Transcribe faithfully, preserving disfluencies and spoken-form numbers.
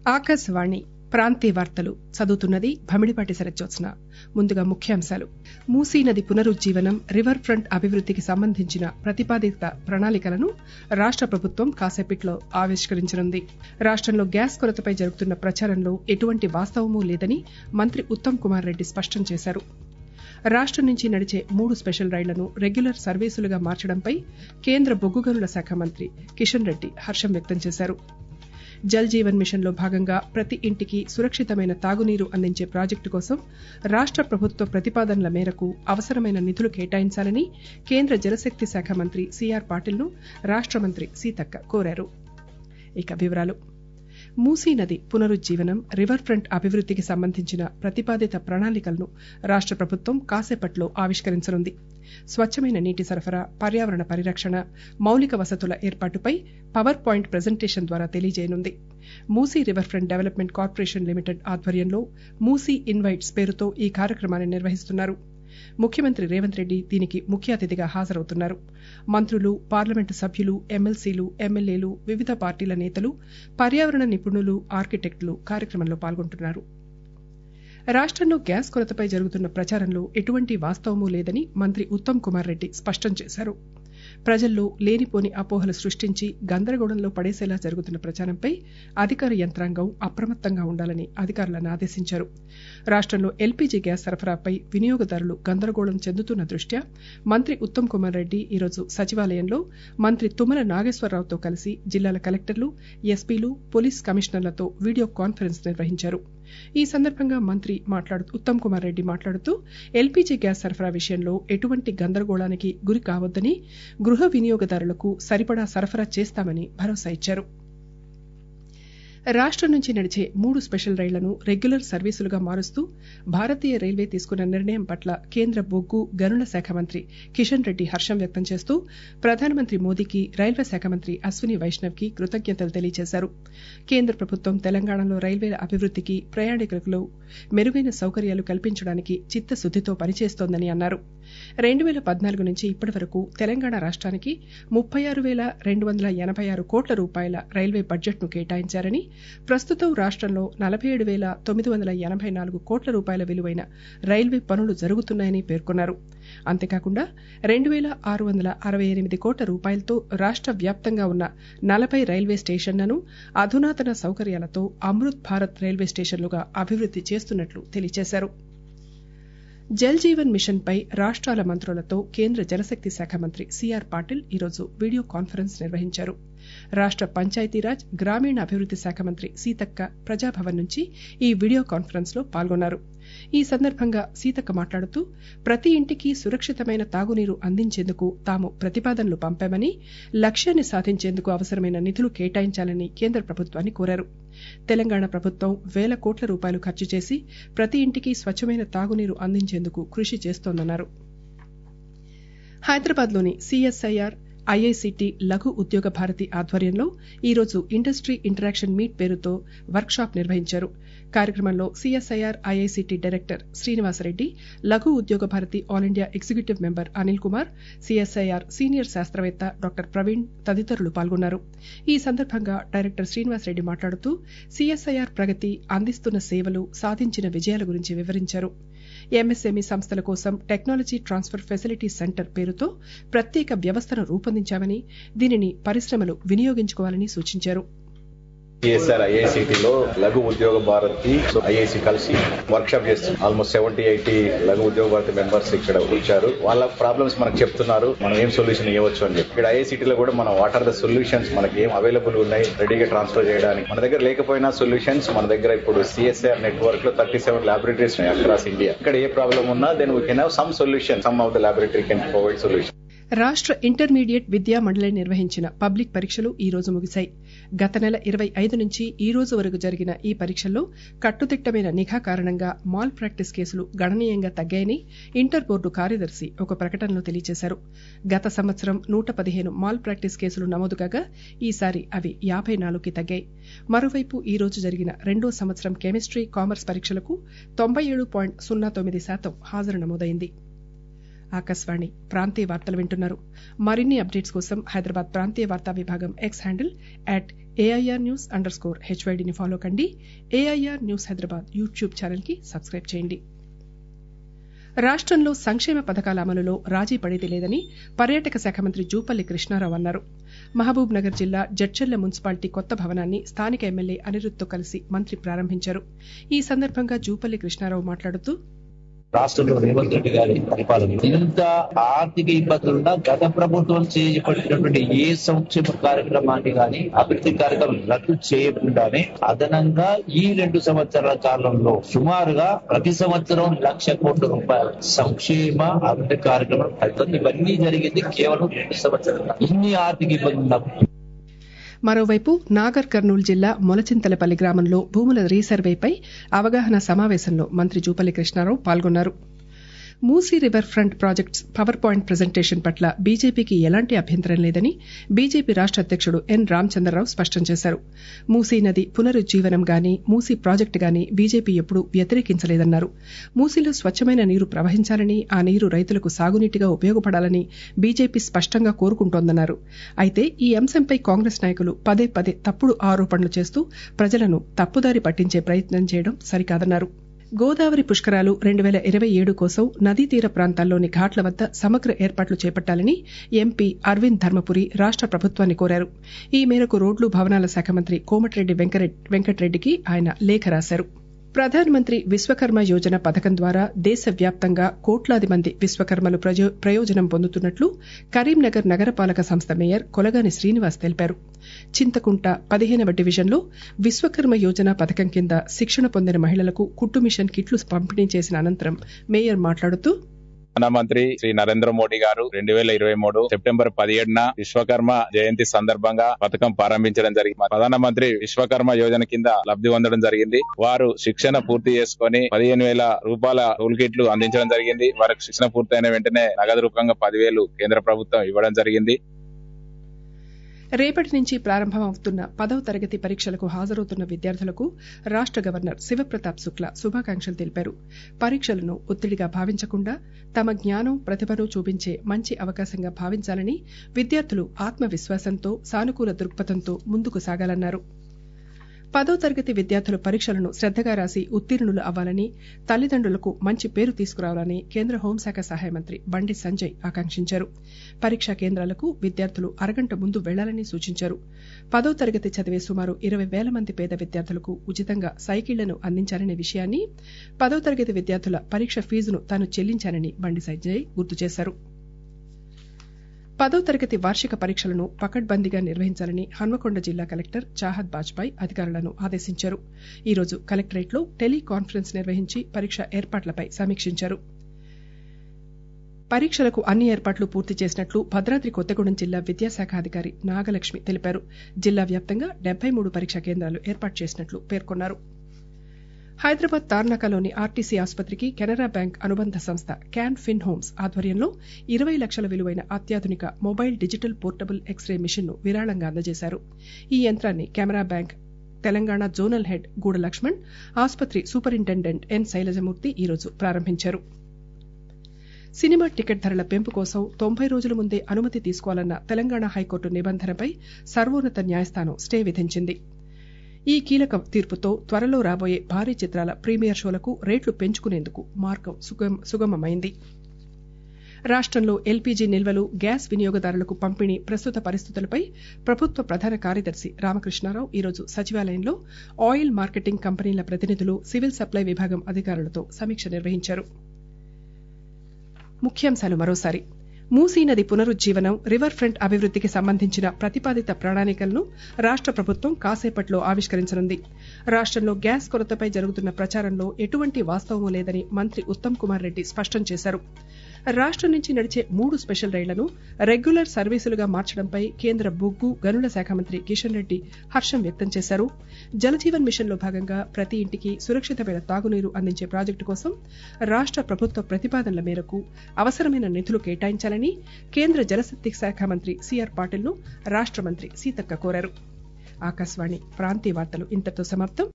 ఆకాశవాణి ప్రాంతీయ వార్తలు చదువుతున్నది భమిడిపాటి శరజ్యోత్స్న. ముందుగా ముఖ్యాంశాలు. మూసీ నది పునరుజ్జీవనం, రివర్ ఫ్రంట్ అభివృద్దికి సంబంధించిన ప్రతిపాదిత ప్రణాళికలను రాష్ట ప్రభుత్వం కాసేపట్లో ఆవిష్కరించనుంది. రాష్టంలో గ్యాస్ కొరతపై జరుగుతున్న ప్రచారంలో ఎటువంటి వాస్తవమూ లేదని మంత్రి ఉత్తమ్ కుమార్ రెడ్డి స్పష్టం చేశారు. రాష్టం నుంచి నడిచే మూడు స్పెషల్ రైళ్లను రెగ్యులర్ సర్వీసులుగా మార్చడంపై కేంద్ర బొగ్గు గనుల శాఖ మంత్రి కిషన్ రెడ్డి హర్షం వ్యక్తం చేశారు. జల్ జీవన్ మిషన్ లో భాగంగా ప్రతి ఇంటికి సురక్షితమైన తాగునీరు అందించే ప్రాజెక్టు కోసం రాష్ట ప్రభుత్వ ప్రతిపాదనల మేరకు అవసరమైన నిధులు కేటాయించాలని కేంద్ర జలశక్తి శాఖ మంత్రి సిఆర్ పాటిల్ ను రాష్ట మంత్రి సీతక్క కోరారు. ఇక వివరాలు. మూసీ నది పునరుజ్జీవనం, రివర్ ఫ్రంట్ అభివృద్దికి సంబంధించిన ప్రతిపాదిత ప్రణాళికలను రాష్ట ప్రభుత్వం కాసేపట్లో ఆవిష్కరించనుంది. స్వచ్చమైన నీటి సరఫరా, పర్యావరణ పరిరక్షణ, మౌలిక వసతుల ఏర్పాటుపై పవర్ పాయింట్ ప్రెజెంటేషన్ ద్వారా తెలియజేయనుంది. Musi river front development corporation limited ఆధ్వర్యంలో మూసీ ఇన్వైట్స్ పేరుతో ఈ కార్యక్రమాన్ని నిర్వహిస్తున్నారు. ముఖ్యమంత్రి రేవంత్ రెడ్డి దీనికి ముఖ్య అతిథిగా హాజరవుతున్నారు. మంత్రులు, పార్లమెంటు సభ్యులు, ఎమ్మెల్సీలు, ఎమ్మెల్యేలు, వివిధ పార్టీల నేతలు, పర్యావరణ నిపుణులు, ఆర్కిటెక్టులు కార్యక్రమంలో పాల్గొంటున్నారు. రాష్టంలో గ్యాస్ కొరతపై జరుగుతున్న ప్రచారంలో ఎటువంటి వాస్తవమూ లేదని మంత్రి ఉత్తమ్ కుమార్ రెడ్డి స్పష్టం చేశారు. ప్రజల్లో లేనిపోని అపోహలు సృష్టించి గందరగోళంలో పడేసేలా జరుగుతున్న ప్రచారంపై అధికార యంత్రాంగం అప్రమత్తంగా ఉండాలని అధికారులను ఆదేశించారు. రాష్టంలో ఎల్పీజీ గ్యాస్ సరఫరాపై వినియోగదారులు గందరగోళం చెందుతున్న దృష్ట్యా మంత్రి ఉత్తమ్ కుమార్ రెడ్డి ఈరోజు సచివాలయంలో మంత్రి తుమ్మల నాగేశ్వరరావుతో కలిసి జిల్లాల కలెక్టర్లు, ఎస్పీలు, పోలీస్ కమిషనర్లతో వీడియో కాన్ఫరెన్స్ నిర్వహించారు. ఈ సందర్భంగా మంత్రి మాట్లాడుతూ ఉత్తమ్ కుమార్ రెడ్డి మాట్లాడుతూ ఎల్పీజీ గ్యాస్ సరఫరా విషయంలో ఎటువంటి గందరగోళానికి గురి కావద్దని, గృహ వినియోగదారులకు సరిపడా సరఫరా చేస్తామని భరోసా ఇచ్చారు. రాష్టం నుంచి నడిచే మూడు స్పెషల్ రైళ్లను రెగ్యులర్ సర్వీసులుగా మారుస్తూ భారతీయ రైల్వే తీసుకున్న నిర్ణయం పట్ల కేంద్ర బొగ్గు గనుల శాఖ మంత్రి కిషన్ రెడ్డి హర్షం వ్యక్తం చేస్తూ ప్రధానమంత్రి మోదీకి, రైల్వే శాఖ మంత్రి అశ్విని వైష్ణవ్ కి కృతజ్ఞతలు తెలియజేశారు. కేంద్ర ప్రభుత్వం తెలంగాణలో రైల్వేల అభివృద్దికి, ప్రయాణికులకు మెరుగైన సౌకర్యాలు కల్పించడానికి చిత్తశుద్దితో పనిచేస్తోందని అన్నారు. రెండు వేల పద్నాలుగు నుంచి ఇప్పటి వరకు తెలంగాణ రాష్ట్రానికి ముప్పై ఆరు వేల రెండు వందల ఎనభై ఆరు కోట్ల రూపాయల రైల్వే బడ్జెట్ ను కేటాయించారని, ప్రస్తుతం రాష్టంలో నలభై ఏడు వేల తొమ్మిది వందల ఎనభై నాలుగు కోట్ల రూపాయల విలువైన రైల్వే పనులు జరుగుతున్నాయని పేర్కొన్నారు. అంతేకాకుండా రెండు వేల ఆరు వందల అరవై ఎనిమిది కోట్ల రూపాయలతో రాష్ట్ర వ్యాప్తంగా ఉన్న నలభై రైల్వే స్టేషన్లను అధునాతన సౌకర్యాలతో అమృత్ భారత్ రైల్వే స్టేషన్లుగా అభివృద్ది చేస్తున్నట్లు తెలియజేశారు. జల్ జీవన్ మిషన్ పై రాష్ట్రాల మంత్రులతో కేంద్ర జలశక్తి శాఖ మంత్రి సిఆర్ పాటిల్ ఈరోజు వీడియో కాన్ఫరెన్స్ నిర్వహించారు. రాష్ట పంచాయతీరాజ్, గ్రామీణాభివృద్ది శాఖ మంత్రి సీతక్క ప్రజాభవన్ నుంచి ఈ వీడియో కాన్ఫరెన్స్ లో పాల్గొన్నారు. ఈ సందర్భంగా సీతక్క మాట్లాడుతూ ప్రతి ఇంటికి సురక్షితమైన తాగునీరు అందించేందుకు తాము ప్రతిపాదనలు పంపామని, లక్ష్యాన్ని సాధించేందుకు అవసరమైన నిధులు కేటాయించాలని కేంద్ర ప్రభుత్వాన్ని కోరారు. తెలంగాణ ప్రభుత్వం వేల కోట్ల రూపాయలు ఖర్చు చేసి ప్రతి ఇంటికి స్వచ్ఛమైన తాగునీరు అందించేందుకు కృషి చేస్తోందన్నారు. హైదరాబాద్ లోని సిఎస్ఐఆర్ ఐఐసిటి లఘు ఉద్యోగ భారతి ఆధ్వర్యంలో ఈరోజు ఇండస్ట్రీ ఇంటరాక్షన్ మీట్ పేరుతో వర్క్ షాప్ నిర్వహించారు. కార్యక్రమంలో CSIR IICT director Srinivasa Reddy, Laghu Udyog Bharati all India executive member Anil Kumar, CSIR senior శాస్త్రవేత్త డాక్టర్ ప్రవీణ్ తదితరులు పాల్గొన్నారు. ఈ సందర్భంగా డైరెక్టర్ శ్రీనివాసరెడ్డి మాట్లాడుతూ సిఎస్ఐఆర్ ప్రగతి, అందిస్తున్న సేవలు, సాధించిన విజయాల గురించి వివరించారు. ఎంఎస్ఎంఈ సంస్థల కోసం టెక్నాలజీ ట్రాన్స్ఫర్ ఫెసిలిటీ సెంటర్ పేరుతో ప్రత్యేక వ్యవస్థను రూపొందించామని, దీనిని పరిశ్రమలు వినియోగించుకోవాలని సూచించారు. సిఎస్ఆర్ ఐఐసిటిలో లఘు ఉద్యోగ భారతి ఐఐసి కలిసి వర్క్ షాప్ చేస్తుంది. Almost seventy eighty Laghu Udyog Bharati members ఇక్కడ వచ్చారు. వాళ్ళ ప్రాబ్లమ్స్ మనకు చెప్తున్నారు, మనం ఏం సొల్యూషన్ ఇవ్వచ్చు అని చెప్పి. ఇక్కడ ఐఐసిటీలో కూడా మనం వాట్ ఆర్ ద సొల్యూషన్స్, మనకి ఏం అవైలబుల్ ఉన్నాయి రెడీగా ట్రాన్స్ఫర్ చేయడానికి. మన దగ్గర లేకపోయినా సొల్యూషన్స్ మన దగ్గర ఇప్పుడు సిఎస్ఆర్ నెట్వర్క్ లో థర్టీ సెవెన్ ల్యాబొరేటరీస్ ఉన్నాయి అక్రాస్ ఇండియా. ఇక్కడ ఏ ప్రాబ్లమ్ ఉన్నా then we can have some solution, some of the laboratory can provide solution. రాష్ట్ర ఇంటర్మీడియట్ విద్యా మండలి నిర్వహించిన పబ్లిక్ పరీక్షలు ఈ రోజు ముగిశాయి. గత నెల ఇరవై ఐదు నుంచి ఈ రోజు వరకు జరిగిన ఈ పరీక్షల్లో కట్టుదిట్టమైన నిఘా కారణంగా మాల్ ప్రాక్టీస్ కేసులు గణనీయంగా తగ్గాయని ఇంటర్ బోర్డు కార్యదర్శి ఒక ప్రకటనలో తెలియజేశారు. గత సంవత్సరం నూట పదిహేను మాల్ ప్రాక్టీస్ కేసులు నమోదు కాగా ఈసారి అవి యాభై నాలుగుకి తగ్గాయి. మరోవైపు ఈ రోజు జరిగిన రెండో సంవత్సరం కెమిస్ట్రీ, కామర్స్ పరీక్షలకు తొంభై ఏడు పాయింట్ సున్నా తొమ్మిది శాతం హాజరు నమోదైంది. ఆకాశవాణి ప్రాంతీయ వార్తలు వింటున్నారు. మరిన్ని అప్డేట్స్ కోసం హైదరాబాద్ ప్రాంతీయ వార్తా విభాగం X handle at AIR news underscore హెచ్వైడిని ఫాలో కండి. AIR news Hyderabad YouTube channel కి సబ్స్క్రైబ్ చేయండి. రాష్టంలో సంక్షేమ పథకాల అమలులో రాజీ పడేది లేదని పర్యాటక శాఖ మంత్రి జూపల్లి కృష్ణారావు అన్నారు. మహబూబ్ నగర్ జిల్లా జడ్చర్ల మున్సిపాలిటీ కొత్త భవనాన్ని స్థానిక ఎమ్మెల్యే అనిరుద్తో కలిసి మంత్రి ప్రారంభించారు. ఈ సందర్భంగా జూపల్లి కృష్ణారావు మాట్లాడుతూ రాష్ట్రంలో రేవంత్ రెడ్డి గారి పరిపాలన ఇంత ఆర్థిక ఇబ్బందులున్నా గత ప్రభుత్వం చేపట్టినటువంటి ఏ సంక్షేమ కార్యక్రమాన్ని కానీ అభివృద్ధి కార్యక్రమం రద్దు చేయకుండానే అదనంగా ఈ రెండు సంవత్సరాల కాలంలో సుమారుగా ప్రతి సంవత్సరం లక్ష కోట్ల రూపాయల సంక్షేమ అభివృద్ధి కార్యక్రమం ఫలితం ఇవన్నీ జరిగింది కేవలం రెండు సంవత్సరాలు. ఇన్ని ఆర్థిక ఇబ్బందులు. మరోవైపు నాగర్ కర్నూలు జిల్లా మొలచింతలపల్లి గ్రామంలో భూముల రీసర్వేపై అవగాహన సమావేశంలో మంత్రి జూపల్లి కృష్ణారావు పాల్గొన్నారు. Musi river front projects power point presentation పట్ల బీజేపీకి ఎలాంటి అభ్యంతరం లేదని బీజేపీ రాష్ట అధ్యకుడు ఎన్ రామచంద్రరావు స్పష్టం చేశారు. మూసీ నది పునరుజ్జీవనం గాని మూసీ ప్రాజెక్టు గాని బీజేపీ ఎప్పుడూ వ్యతిరేకించలేదన్నారు. మూసీలో స్వచ్ఛమైన నీరు ప్రవహించాలని, ఆ నీరు రైతులకు సాగునీటిగా ఉపయోగపడాలని బీజేపీ స్పష్టంగా కోరుకుంటోందన్నారు. అయితే ఈ అంశంపై కాంగ్రెస్ నాయకులు పదే పదే తప్పుడు ఆరోపణలు చేస్తూ ప్రజలను తప్పుదారి పట్టించే ప్రయత్నం చేయడం సరికాదన్నారు. గోదావరి పుష్కరాలు రెండు వేల ఇరవై ఏడు కోసం నదీ తీర ప్రాంతాల్లోని ఘాట్ల వద్ద సమగ్ర ఏర్పాట్లు చేపట్టాలని ఎంపీ అరవింద్ ధర్మపురి రాష్ట ప్రభుత్వాన్ని కోరారు. ఈ మేరకు రోడ్లు భవనాల శాఖ మంత్రి కోమటిరెడ్డి వెంకటరెడ్డికి ఆయన లేఖ రాశారు. ప్రధానమంత్రి విశ్వకర్మ యోజన పథకం ద్వారా దేశవ్యాప్తంగా కోట్లాది మంది విశ్వకర్మలు ప్రయోజనం పొందుతున్నట్లు కరీంనగర్ నగరపాలక సంస్థ మేయర్ కొలగాని శ్రీనివాస్ తెలిపారు. చింతకుంట పదిహేనవ డివిజన్లో విశ్వకర్మ యోజన పథకం కింద శిక్షణ పొందిన మహిళలకు కుట్టు మిషన్ కిట్లు పంపిణీ చేసిన అనంతరం మేయర్ మాట్లాడుతూ ప్రధానమంత్రి శ్రీ నరేంద్ర మోడీ గారు రెండు వేల ఇరవై మూడు సెప్టెంబర్ పదిహేడున విశ్వకర్మ జయంతి సందర్భంగా పథకం ప్రారంభించడం జరిగింది. ప్రధానమంత్రి విశ్వకర్మ యోజన కింద లబ్ధి పొందడం జరిగింది. వారు శిక్షణ పూర్తి చేసుకుని పదిహేను వేల రూపాయల టూల్ కిట్లు అందించడం జరిగింది. వారికి శిక్షణ పూర్తయిన వెంటనే నగదు రూపంగా పదివేలు కేంద్ర ప్రభుత్వం ఇవ్వడం జరిగింది. రేపటి నుంచి ప్రారంభమవుతున్న పదవ తరగతి పరీక్షలకు హాజరవుతున్న విద్యార్థులకు రాష్ట గవర్నర్ శివప్రతాప్ శుక్లా శుభాకాంక్షలు తెలిపారు. పరీక్షలను ఒత్తిడిగా భావించకుండా తమ జ్ఞానం, ప్రతిభను చూపించే మంచి అవకాశంగా భావించాలని, విద్యార్థులు ఆత్మవిశ్వాసంతో, సానుకూల దృక్పథంతో ముందుకు సాగాలన్నారు. పదో తరగతి విద్యార్థులు పరీక్షలను శ్రద్దగా రాసి ఉత్తీర్ణులు అవ్వాలని, తల్లిదండ్రులకు మంచి పేరు తీసుకురావాలని కేంద్ర హోంశాఖ సహాయ మంత్రి బండి సంజయ్ ఆకాంక్షించారు. పరీక్షా కేంద్రాలకు విద్యార్థులు అరగంట ముందు వెళ్లాలని సూచించారు. పదో తరగతి చదివే సుమారు ఇరవై వేల మంది పేద విద్యార్థులకు ఉచితంగా సైకిళ్లను అందించాలనే విషయాన్ని, పదో తరగతి విద్యార్థుల పరీక్ష ఫీజును తాను చెల్లించానని బండి సంజయ్ గుర్తు చేశారు. పదో తరగతి వార్షిక పరీక్షలను పకడ్బందీగా నిర్వహించాలని హన్మకొండ జిల్లా కలెక్టర్ చాహద్ బాజ్పాయ్ అధికారులను ఆదేశించారు. ఈ రోజు కలెక్టరేట్లో టెలికాన్ఫరెన్స్ నిర్వహించి పరీక్ష ఏర్పాట్లపై సమీక్షించారు. పరీక్షలకు అన్ని ఏర్పాట్లు పూర్తి చేసినట్లు భద్రాద్రి కొత్తగూడెం జిల్లా విద్యాశాఖ అధికారి నాగలక్ష్మి తెలిపారు. జిల్లా వ్యాప్తంగా డెబ్బై మూడు పరీక్షా కేంద్రాలు ఏర్పాటు చేసినట్లు పేర్కొన్నారు. హైదరాబాద్ తార్నాకలోని ఆర్టీసీ ఆసుపత్రికి కెనరా బ్యాంక్ అనుబంధ సంస్థ క్యాన్ ఫిన్ హోమ్స్ ఆధ్వర్యంలో ఇరవై లక్షల విలువైన అత్యాధునిక mobile digital portable x ray machine ను విరాళంగా అందజేశారు. ఈ యంత్రాన్ని Canara bank Telangana zonal head Guda Laxman, ఆసుపత్రి సూపరింటెండెంట్ ఎన్ శైలజమూర్తి ఈరోజు ప్రారంభించారు. సినిమా టికెట్ ధరల పెంపు కోసం తొంభై రోజుల ముందే అనుమతి తీసుకోవాలన్న తెలంగాణ హైకోర్టు నిబంధనపై సర్వోన్నత న్యాయస్థానం స్టే విధించింది. ఈ కీలక తీర్పుతో త్వరలో రాబోయే భారీ చిత్రాల ప్రీమియర్ షోలకు రేట్లు పెంచుకునేందుకు మార్గం సుగమమైంది. రాష్టంలో ఎల్పీజీ నిల్వలు, గ్యాస్ వినియోగదారులకు పంపిణీ ప్రస్తుత పరిస్థితులపై ప్రభుత్వ ప్రధాన కార్యదర్శి రామకృష్ణారావు ఈరోజు సచివాలయంలో ఆయిల్ మార్కెటింగ్ కంపెనీల ప్రతినిధులు, సివిల్ సప్లై విభాగం అధికారులతో సమీక్ష నిర్వహించారు. ముఖ్యాంశాలు మరోసారి. మూసీ నది పునరుజ్జీవనం, రివర్ ఫ్రంట్ అభివృద్దికి సంబంధించిన ప్రతిపాదిత ప్రణాళికలను రాష్ట ప్రభుత్వం కాసేపట్లో ఆవిష్కరించనుంది. రాష్టంలో గ్యాస్ కొరతపై జరుగుతున్న ప్రచారంలో ఎటువంటి వాస్తవమూ లేదని మంత్రి ఉత్తమ్ కుమార్ రెడ్డి స్పష్టం చేశారు. రాష్టం నుంచి నడిచే మూడు స్పెషల్ రైళ్లను రెగ్యులర్ సర్వీసులుగా మార్చడంపై కేంద్ర బొగ్గు, గనుల శాఖ మంత్రి కిషన్ రెడ్డి హర్షం వ్యక్తం చేశారు. జలజీవన్ మిషన్ లో భాగంగా ప్రతి ఇంటికి సురక్షితమైన తాగునీరు అందించే ప్రాజెక్టు కోసం రాష్ట ప్రభుత్వ ప్రతిపాదనల మేరకు అవసరమైన నిధులు కేటాయించాలని కేంద్ర జలశక్తి శాఖ మంత్రి సిఆర్ పాటిల్ ను రాష్ట మంత్రి సీతక్క కోరారు. ఆకాశవాణి ప్రాంతీయ వార్తలు ఇంతటితో సమాప్తం.